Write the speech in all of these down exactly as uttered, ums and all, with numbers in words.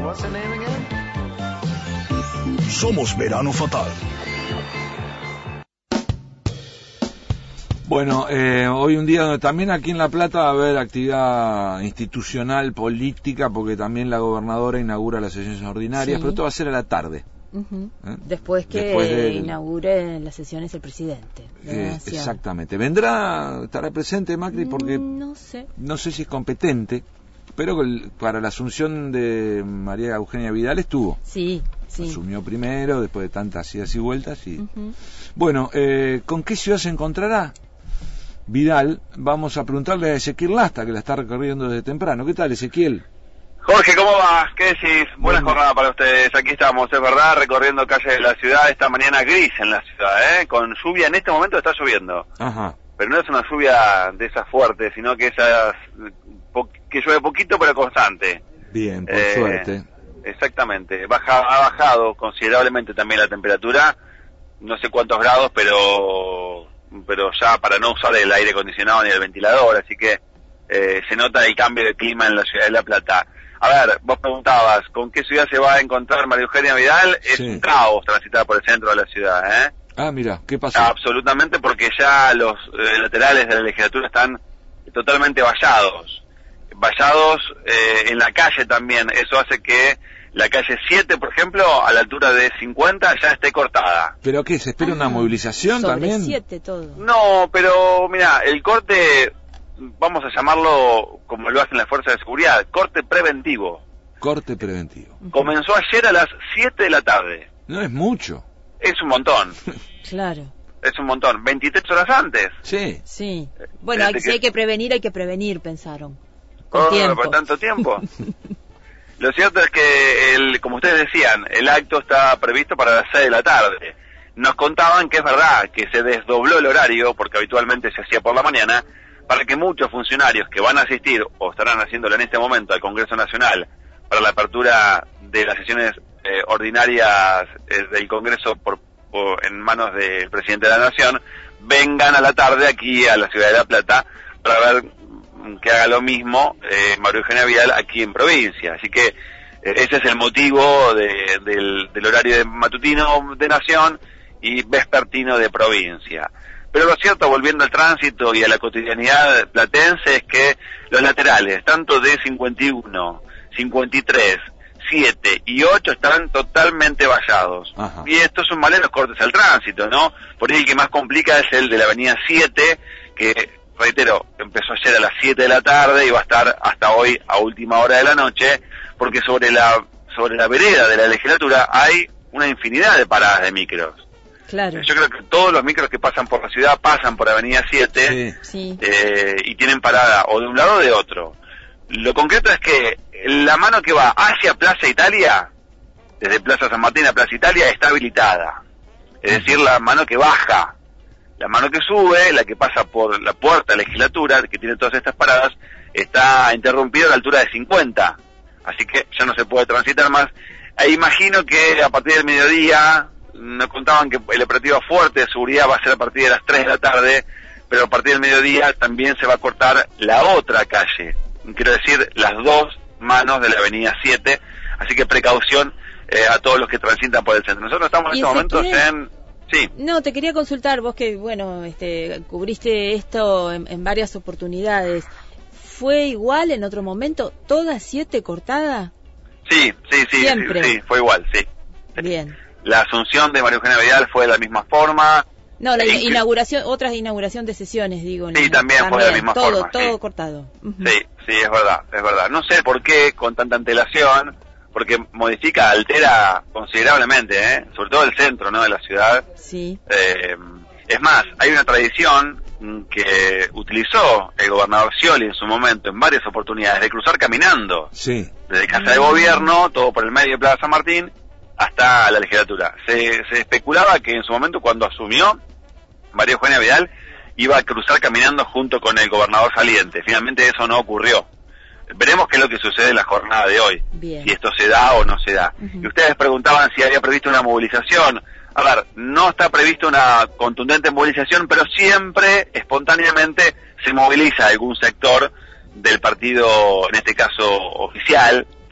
What's the name again? Somos Verano Fatal. Bueno, eh, hoy un día donde también aquí en La Plata va a haber actividad institucional, política, porque también la gobernadora inaugura las sesiones ordinarias, sí. Pero esto va a ser a la tarde. Uh-huh. ¿Eh? Después que Después del... inaugure las sesiones el presidente de la eh, Nación. Exactamente. ¿Vendrá, estará presente Macri? Porque no sé. No sé si es competente, pero para la asunción de María Eugenia Vidal estuvo. Sí, sí. Asumió primero, después de tantas idas y vueltas. Y... Uh-huh. Bueno, eh, ¿con qué ciudad se encontrará Vidal? Vamos a preguntarle a Ezequiel Lasta, que la está recorriendo desde temprano. ¿Qué tal, Ezequiel? Jorge, ¿cómo va? ¿Qué decís? Buena bueno. jornada para ustedes. Aquí estamos, es verdad, recorriendo calles de la ciudad. Esta mañana gris en la ciudad, ¿eh? Con lluvia. En este momento está lloviendo. Ajá. Pero no es una lluvia de esas fuertes, sino que esas que llueve poquito pero constante. Bien, por eh, suerte. Exactamente. Baja, ha bajado considerablemente también la temperatura. No sé cuántos grados, pero pero ya para no usar el aire acondicionado ni el ventilador, así que eh, se nota el cambio de clima en la ciudad de La Plata. A ver, vos preguntabas, ¿con qué ciudad se va a encontrar María Eugenia Vidal? Es sí. un caos transitar por el centro de la ciudad, ¿eh? Ah, mira, ¿qué pasó? Absolutamente, porque ya los eh, laterales de la legislatura están totalmente vallados. Vallados eh, en la calle también. Eso hace que la calle siete, por ejemplo, a la altura de cincuenta, ya esté cortada. ¿Pero qué? ¿Se espera ah, una movilización sobre también? siete todo. No, pero mira, el corte... vamos a llamarlo como lo hacen las fuerzas de seguridad, corte preventivo. Corte preventivo. Comenzó ayer a las siete de la tarde. No es mucho. Es un montón. Claro. Es un montón. veintitrés horas antes. Sí. Sí. Bueno, hay, que... si hay que prevenir, hay que prevenir, pensaron. Con oh, tiempo. ¿Por tanto tiempo? Lo cierto es que, el, como ustedes decían, el acto está previsto para las seis de la tarde. Nos contaban que es verdad que se desdobló el horario, porque habitualmente se hacía por la mañana, para que muchos funcionarios que van a asistir o estarán haciéndolo en este momento al Congreso Nacional para la apertura de las sesiones eh, ordinarias eh, del Congreso por, por, en manos del presidente de la Nación, vengan a la tarde aquí a la ciudad de La Plata para ver que haga lo mismo eh, María Eugenia Vidal aquí en provincia. Así que eh, ese es el motivo de, del, del horario de matutino de Nación y vespertino de provincia. Pero lo cierto, volviendo al tránsito y a la cotidianidad platense, es que los laterales, tanto de cincuenta y uno, cincuenta y tres, siete y ocho, están totalmente vallados. Ajá. Y estos son maleros cortes al tránsito, ¿no? Por ahí el que más complica es el de la avenida siete, que, reitero, empezó ayer a las siete de la tarde y va a estar hasta hoy a última hora de la noche, porque sobre la, sobre la vereda de la legislatura hay una infinidad de paradas de micros. Claro. Yo creo que todos los micros que pasan por la ciudad pasan por Avenida siete sí. eh, y tienen parada o de un lado o de otro. Lo concreto es que la mano que va hacia Plaza Italia, desde Plaza San Martín a Plaza Italia, está habilitada. Es decir, la mano que baja. La mano que sube, la que pasa por la puerta de la legislatura, que tiene todas estas paradas, está interrumpida a la altura de cincuenta. Así que ya no se puede transitar más. E imagino que a partir del mediodía... nos contaban que el operativo fuerte de seguridad va a ser a partir de las tres de la tarde, pero a partir del mediodía también se va a cortar la otra calle, quiero decir, las dos manos de la avenida siete, así que precaución eh, a todos los que transitan por el centro. Nosotros estamos en estos momentos quiere... en... Sí. No, te quería consultar, vos que, bueno, este, cubriste esto en, en varias oportunidades, ¿fue igual en otro momento, todas siete cortadas? Sí, sí, sí, sí, sí, fue igual, sí. Bien. La asunción de María Eugenia Vidal fue de la misma forma. No, la e inauguración, otras inauguración de sesiones, digo. Sí, no, también, también fue de la misma todo, forma. Todo, todo sí. cortado. Uh-huh. Sí, sí, es verdad, es verdad. No sé por qué con tanta antelación, porque modifica, altera considerablemente, ¿eh? Sobre todo el centro, ¿no?, de la ciudad. Sí. Eh, es más, hay una tradición que utilizó el gobernador Scioli en su momento, en varias oportunidades, de cruzar caminando. Sí. Desde Casa de Gobierno, todo por el medio de Plaza San Martín, hasta la legislatura. Se, se especulaba que en su momento, cuando asumió María Eugenia Vidal, iba a cruzar caminando junto con el gobernador saliente. Finalmente eso no ocurrió. Veremos qué es lo que sucede en la jornada de hoy. Bien. Si esto se da o no se da. Uh-huh. Y ustedes preguntaban si había previsto una movilización. A ver, no está previsto una contundente movilización, pero siempre, espontáneamente, se moviliza algún sector del partido, en este caso oficial,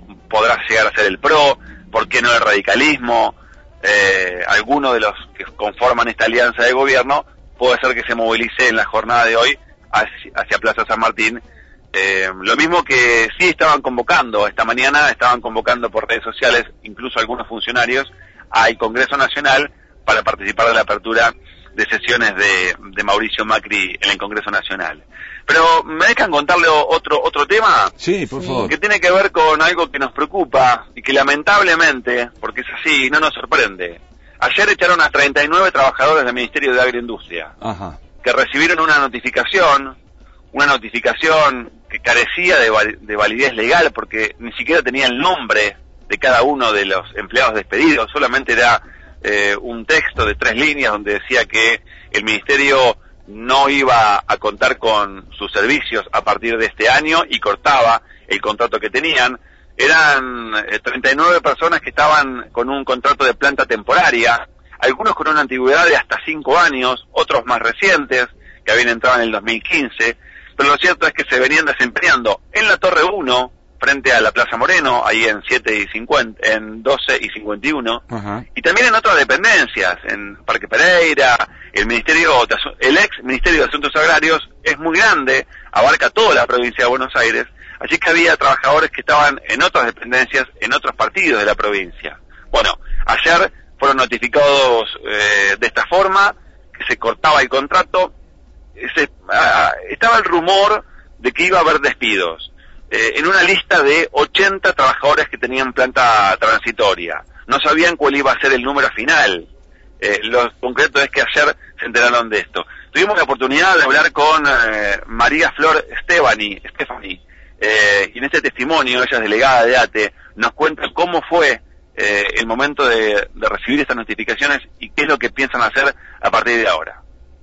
podrá llegar a ser el P R O, por qué no el radicalismo, eh, alguno de los que conforman esta alianza de gobierno puede ser que se movilice en la jornada de hoy hacia, hacia Plaza San Martín. Eh, lo mismo que sí estaban convocando, esta mañana estaban convocando por redes sociales, incluso algunos funcionarios, al Congreso Nacional para participar de la apertura de sesiones de, de Mauricio Macri en el Congreso Nacional. Pero me dejan contarle otro otro tema. Sí, por favor. Que tiene que ver con algo que nos preocupa y que lamentablemente, porque es así, no nos sorprende. Ayer echaron a treinta y nueve trabajadores del Ministerio de Agroindustria. Ajá. Que recibieron una notificación, una notificación que carecía de, val de validez legal porque ni siquiera tenía el nombre de cada uno de los empleados despedidos, solamente era eh, un texto de tres líneas donde decía que el Ministerio no iba a contar con sus servicios a partir de este año y cortaba el contrato que tenían. Eran eh, treinta y nueve personas que estaban con un contrato de planta temporaria, algunos con una antigüedad de hasta cinco años, otros más recientes, que habían entrado en el dos mil quince, pero lo cierto es que se venían desempeñando en la Torre uno, frente a la Plaza Moreno, ahí en siete y cincuenta, en doce y cincuenta y uno, uh-huh. Y también en otras dependencias, en Parque Pereira, el Ministerio, el ex Ministerio de Asuntos Agrarios es muy grande, abarca toda la provincia de Buenos Aires, así que había trabajadores que estaban en otras dependencias, en otros partidos de la provincia. Bueno, ayer fueron notificados eh, de esta forma, que se cortaba el contrato, se, ah, estaba el rumor de que iba a haber despidos. Eh, en una lista de ochenta trabajadores que tenían planta transitoria. No sabían cuál iba a ser el número final. Eh, lo concreto es que ayer se enteraron de esto. Tuvimos la oportunidad de hablar con eh, María Flor Stefani, Stefani eh, y en este testimonio, ella es delegada de ATE, nos cuenta cómo fue eh, el momento de, de recibir estas notificaciones y qué es lo que piensan hacer a partir de ahora.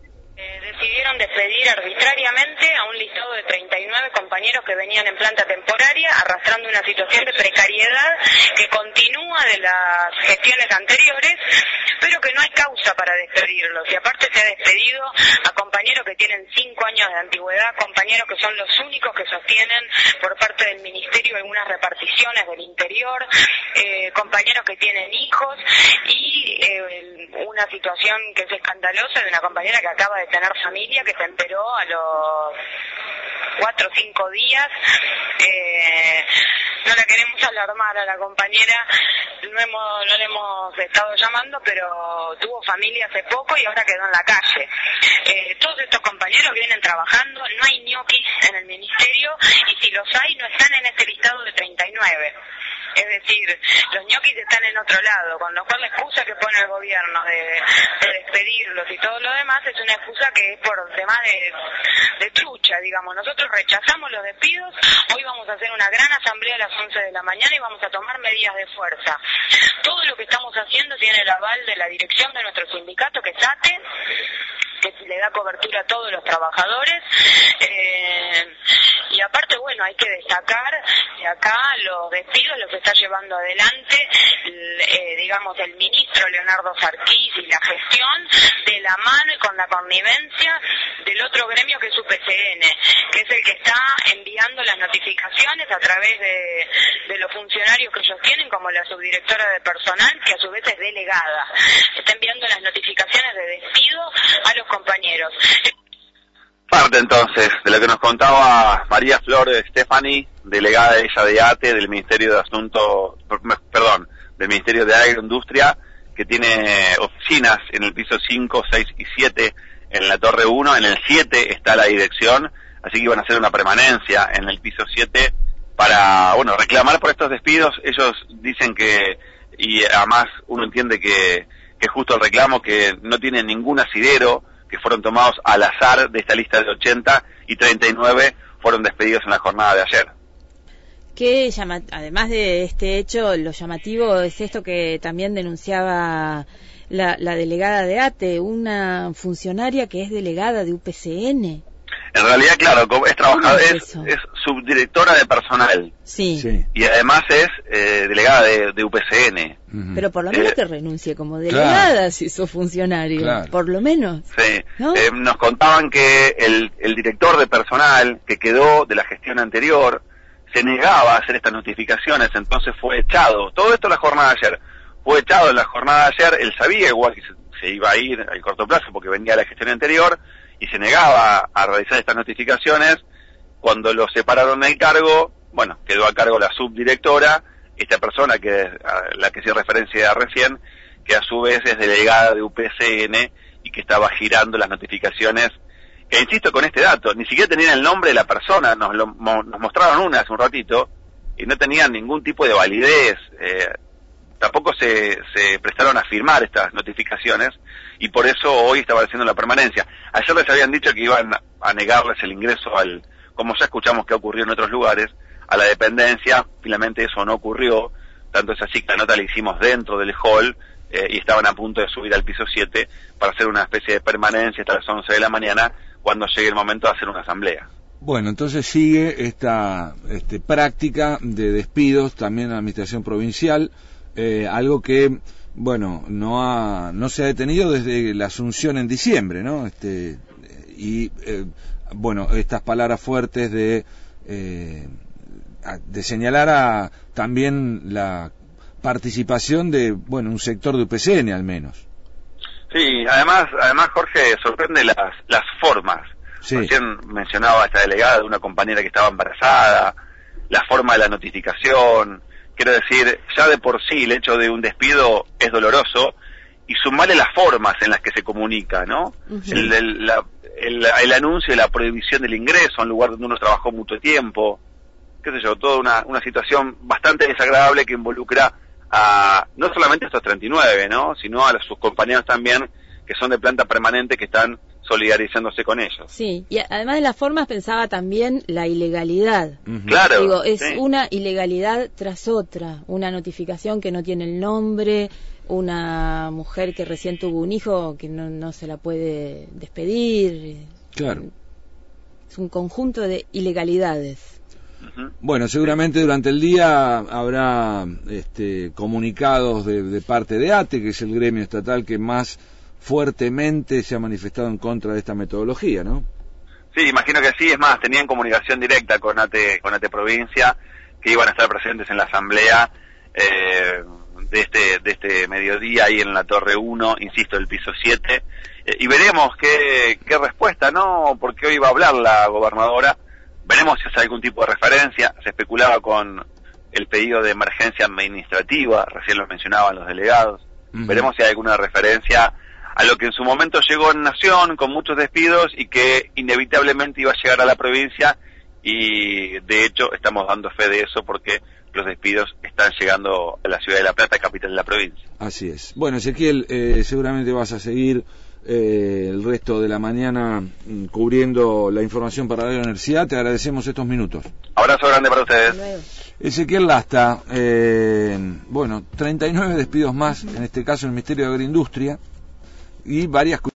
Decidieron despedir arbitrariamente a un listado de treinta y nueve compañeros que venían en planta temporaria, arrastrando una situación de precariedad que continúa de las gestiones anteriores, pero que no hay causa para despedirlos. Y aparte se ha despedido a compañeros que tienen cinco años de antigüedad, compañeros que son los únicos que sostienen por parte del Ministerio algunas reparticiones del interior, eh, compañeros que tienen hijos y eh, una situación que es escandalosa de una compañera que acaba de tener familia, que se enteró a los cuatro o cinco días. Eh, no la queremos alarmar a la compañera, no, hemos, no le hemos estado llamando, pero tuvo familia hace poco y ahora quedó en la calle. Eh, todos estos compañeros vienen trabajando, no hay ñoquis en el ministerio y si los hay no están en este listado de treinta y nueve. Es decir, los ñoquis están en otro lado, con lo cual la excusa que pone el gobierno de, de despedirlos y todo lo demás es una excusa que es por tema de, de trucha, digamos. Nosotros rechazamos los despidos, hoy vamos a hacer una gran asamblea a las once de la mañana y vamos a tomar medidas de fuerza. Todo lo que estamos haciendo tiene el aval de la dirección de nuestro sindicato, que es ATE, que le da cobertura a todos los trabajadores, eh, y aparte, bueno, hay que destacar que acá los despidos los está llevando adelante, eh, digamos, el ministro Leonardo Sarquís y la gestión de la mano y con la connivencia del otro gremio que es U P C N, que es el que está enviando las notificaciones a través de, de los funcionarios que ellos tienen, como la subdirectora de personal, que a su vez es delegada. Está enviando las notificaciones de despido a los compañeros. Parte entonces de lo que nos contaba María Flor Stefani, delegada ella de ATE del Ministerio de Asuntos, perdón, del Ministerio de Agroindustria, que tiene oficinas en el piso cinco, seis y siete en la Torre uno, en el siete está la dirección, así que iban a hacer una permanencia en el piso siete para, bueno, reclamar por estos despidos. Ellos dicen que, y además uno entiende que, que es justo el reclamo, que no tienen ningún asidero, que fueron tomados al azar de esta lista de ochenta y treinta y nueve fueron despedidos en la jornada de ayer. Que llama, además de este hecho, lo llamativo es esto que también denunciaba la, la delegada de ATE, una funcionaria que es delegada de U P C N. En realidad, claro, es trabajadora, es, es subdirectora de personal. Sí. sí. Y además es eh, delegada de, de U P C N. Uh-huh. Pero por lo menos eh, que renuncie como delegada, claro, si sos funcionario. Claro. Por lo menos. Sí. ¿No? Eh, nos contaban que el, el director de personal que quedó de la gestión anterior se negaba a hacer estas notificaciones, entonces fue echado. Todo esto en la jornada de ayer. Fue echado en la jornada de ayer, él sabía igual que se, se iba a ir al corto plazo porque venía la gestión anterior y se negaba a realizar estas notificaciones. Cuando lo separaron del cargo, bueno, quedó a cargo la subdirectora, esta persona que a la que hice referencia recién, que a su vez es delegada de U P C N y que estaba girando las notificaciones. E insisto con este dato, ni siquiera tenían el nombre de la persona, nos, lo, nos mostraron una hace un ratito, y no tenían ningún tipo de validez, eh, tampoco se, se prestaron a firmar estas notificaciones, y por eso hoy estaba haciendo la permanencia. Ayer les habían dicho que iban a negarles el ingreso al, como ya escuchamos que ha ocurrido en otros lugares, a la dependencia. Finalmente eso no ocurrió, tanto es así que la nota la hicimos dentro del hall, eh, y estaban a punto de subir al piso siete para hacer una especie de permanencia hasta las once de la mañana, cuando llegue el momento de hacer una asamblea. Bueno, entonces sigue esta este, práctica de despidos también en la administración provincial, eh, algo que, bueno, no ha no se ha detenido desde la asunción en diciembre, ¿no? Este y eh, bueno, estas palabras fuertes de eh, de señalar a también la participación de, bueno, un sector de U P C N al menos. Sí, además, además Jorge, sorprende las las formas. Sí. Recién mencionaba a esta delegada de una compañera que estaba embarazada, la forma de la notificación. Quiero decir, ya de por sí el hecho de un despido es doloroso, y sumarle las formas en las que se comunica, ¿no? Uh-huh. el, el, la, el, el anuncio de la prohibición del ingreso a un lugar donde uno trabajó mucho tiempo, qué sé yo, toda una, una situación bastante desagradable que involucra a no solamente a estos treinta y nueve, ¿no?, sino a sus compañeros también, que son de planta permanente, que están solidarizándose con ellos. Sí, y además de las formas pensaba también la ilegalidad. Uh-huh. Claro. Digo, es sí. una ilegalidad tras otra, una notificación que no tiene el nombre, una mujer que recién tuvo un hijo que no, no se la puede despedir. Claro. Es un conjunto de ilegalidades. Bueno, seguramente durante el día habrá este, comunicados de, de parte de A T E, que es el gremio estatal que más fuertemente se ha manifestado en contra de esta metodología, ¿no? Sí, imagino que sí. Es más, tenían comunicación directa con A T E, con A T E Provincia, que iban a estar presentes en la asamblea eh, de este de este mediodía ahí en la Torre uno, insisto, el piso siete, eh, y veremos qué, qué respuesta, ¿no? Porque hoy va a hablar la gobernadora. Veremos si hace algún tipo de referencia. Se especulaba con el pedido de emergencia administrativa, recién lo mencionaban los delegados. Uh-huh. Veremos si hay alguna referencia a lo que en su momento llegó en Nación, con muchos despidos, y que inevitablemente iba a llegar a la provincia, y de hecho estamos dando fe de eso porque los despidos están llegando a la ciudad de La Plata, capital de la provincia. Así es. Bueno, Ezequiel, eh, seguramente vas a seguir Eh, el resto de la mañana mm, cubriendo la información para la universidad. Te agradecemos estos minutos. Abrazo grande para ustedes. Ezequiel Lasta, eh, bueno, treinta y nueve despidos más, en este caso en el Ministerio de Agroindustria, y varias